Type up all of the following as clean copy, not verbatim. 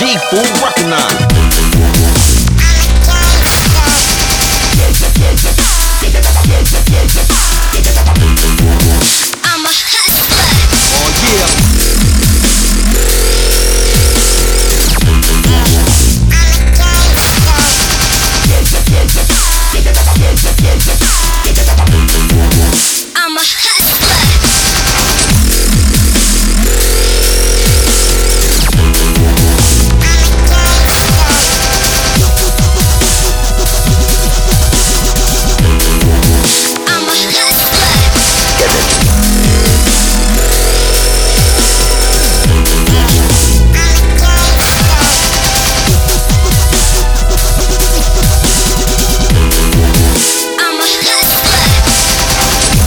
G, fool, recognize. I'm a hustler. Oh yeah. I'm a hustler. I'm a hustler. I'm a hustler.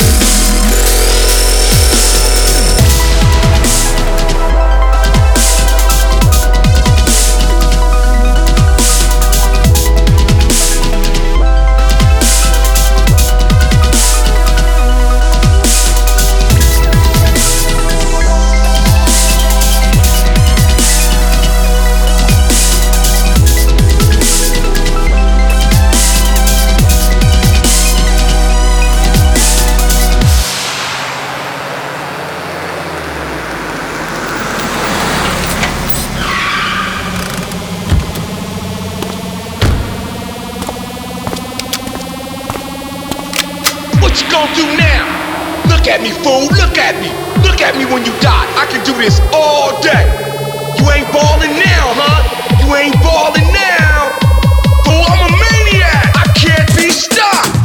What you gonna do now? Look at me, fool, look at me. Look at me when you die. I can do this all day. You ain't ballin' now, huh? You ain't ballin' now. Fool, I'm a maniac. I can't be stopped.